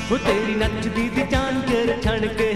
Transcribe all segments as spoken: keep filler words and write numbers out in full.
वो तेरी नचदी दी झांझर छण के,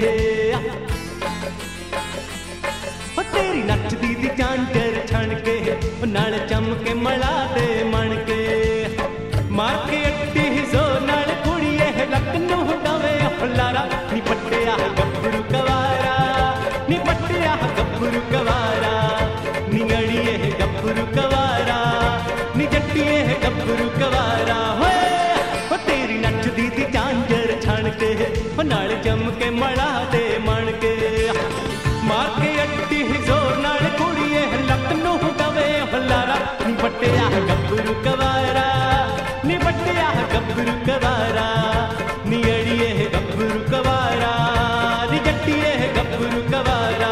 वो तेरी नचदी दी झांझर छण के, नाल चमके मला दे मन के। मार के अट्टी जोर नाल कुड़िए लक नू दवे लारा, नी पट्टिया गब्बरू कवारा, नी पट्टिया गब्बरू कवारा, नी अड़िए गब्बरू कवारा, नी जट्टिए गब्बरू कवारा। हो तेरी नचदी दी झांझर छण के, नाल चमके मला दे मन के। मार के अट्टी जोर नाल कुड़िए लक नू दवे लारा, नी पट्टिया गब्बरू कवारा, नी पट्टिया गब्बरू कवारा, नी अड़िए गब्बरू कवारा, नी जट्टिए गब्बरू कवारा।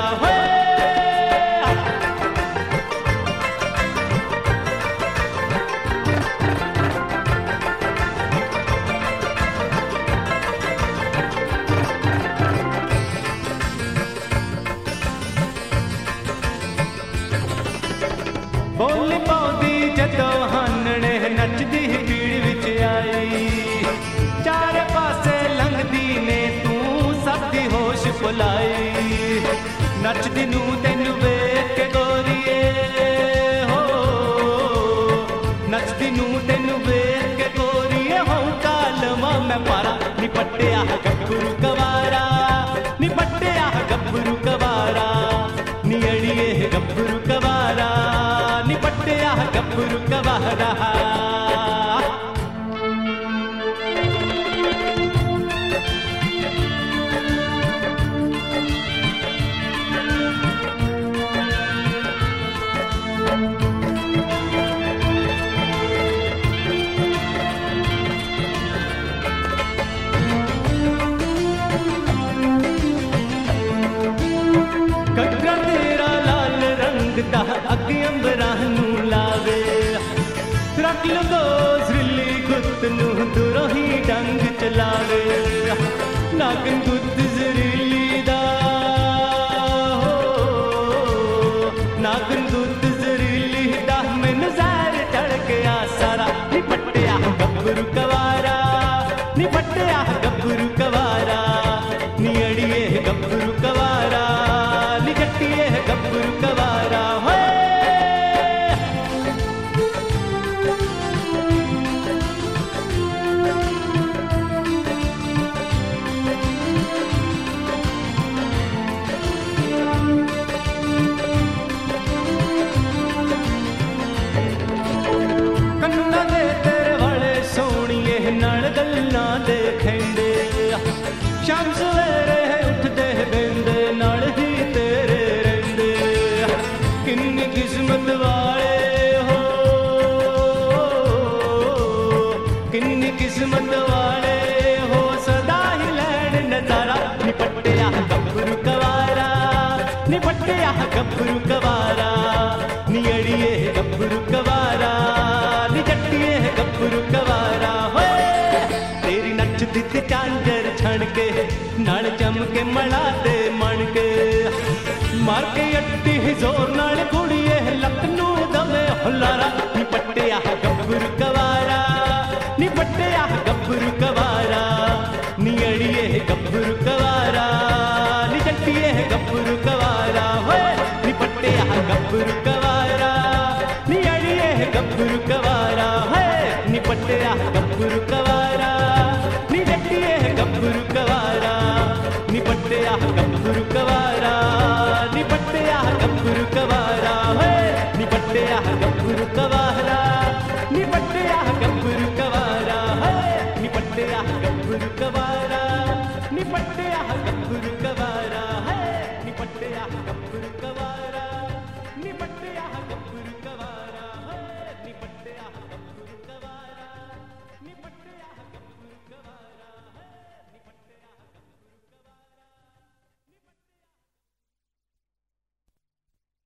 बोल पाउंदी जदों हानणे नचदी भीड़ विच आई, चारे पासे लंघदी ने तू सब दी होश भुलाई। नचदी नू तैनू वेख के गोरीए हो, नचदी नू तैनू वेख के गोरीए हो, कालमा मैं पारा, नी पट्टिया गब्बरू कवारा, नी पट्टिया गब्बरू कवारा, नी अड़िए गब्बरू कवारा, नी पट्टिया गब्बरू कवारा। कटरा तेरा लाल रंग दा अग अंबरां नू लावे, रख लो जरिली गुत्त नू दूरों ही डंग चलावे। नागन गुत्त जरिली दा हो, नागन गुत्त जरिली दा मैनू जहर चढ़ गया सारा, नी पट्टिया गब्बरू कवारा, नी पट्टिया गब्बरू कवारा, नी अड़िए गब्बरू कवारा, नी जट्टिए गब्बरू कवारा। कन्ना दे तेरे वाले सोनिए नाल गल्लां दे खेंदे, शाम सवेरे उठदे बेंदे नाल ही तेरे रेंदे। किन्नी किस्मत वाले हो, किन्नी किस्मत वाले हो, सदा ही लैन नजारा, नी पट्टिया गब्बरू कवारा, नी पट्टिया गब्बरू कवारा, नी अड़िए गब्बरू कवारा, नी जट्टिए गब्बरू कवारा। तेरी नचदी दी झांझर छण के, नाल चमके मला दे मन के। मार के अट्टी जोर नाल कुड़िए लक नू दवे लारा, नी पट्टिया गब्बरू कवारा, नी पट्टिया गब्बरू कवारा, नी अड़िए गब्बरू कवारा, नी जट्टिए गब्बरू कवारा। नी पट्टिया गब्बरू कवारा, नी अड़िए गब्बरू कवारा, नी पट्टिया